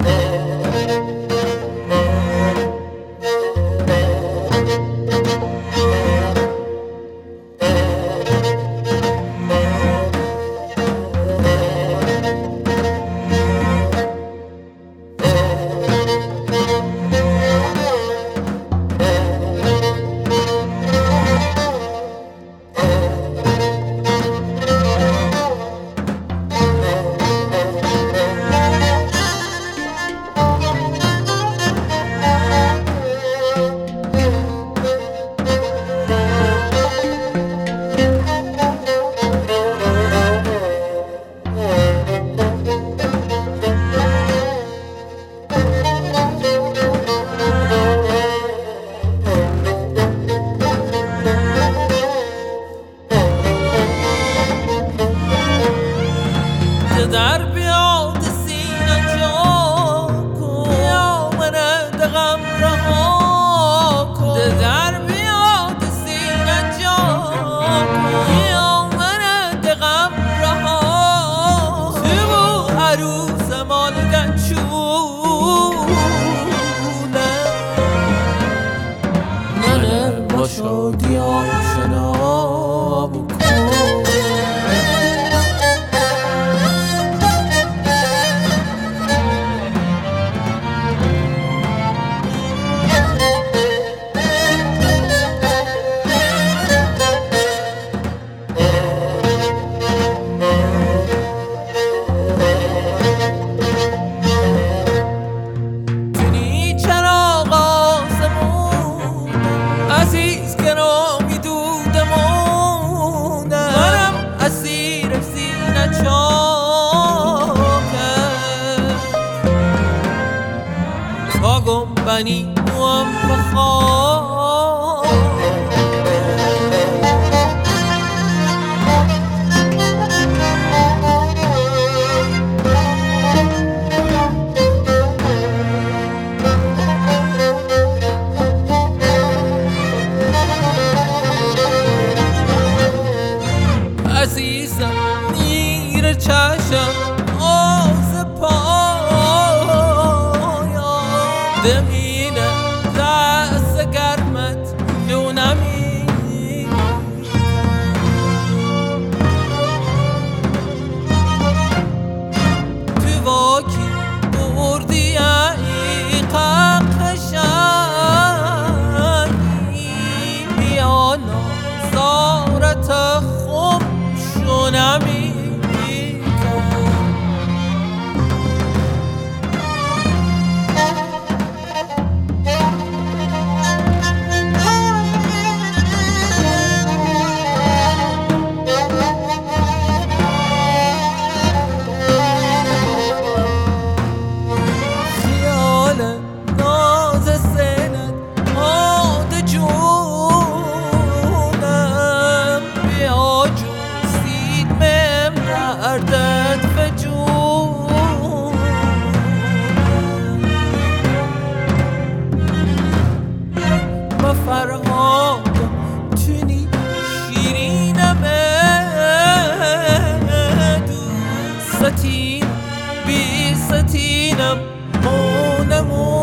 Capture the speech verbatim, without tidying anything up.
در بیاد سینه جا کن یا من دغم رها کن در بیاد سینه جا کن یا من دغم رها کن تو عروس مال گنچونه من با شادی آشنا بکن عزیز گرامی دودمونه منم اسیر سینه چاکه تا گنبنی موام بخواه عزیزم نیر چشم آز پایا دمینه دست گرمت دونمی تو واکی بردی ای ققشنی بیانا زارت خوب شونمی خیال ناز سنت آد جونم بیا اردت فجون ما فرهادم تونی شیرینم دو ستین بی ستینم مونمون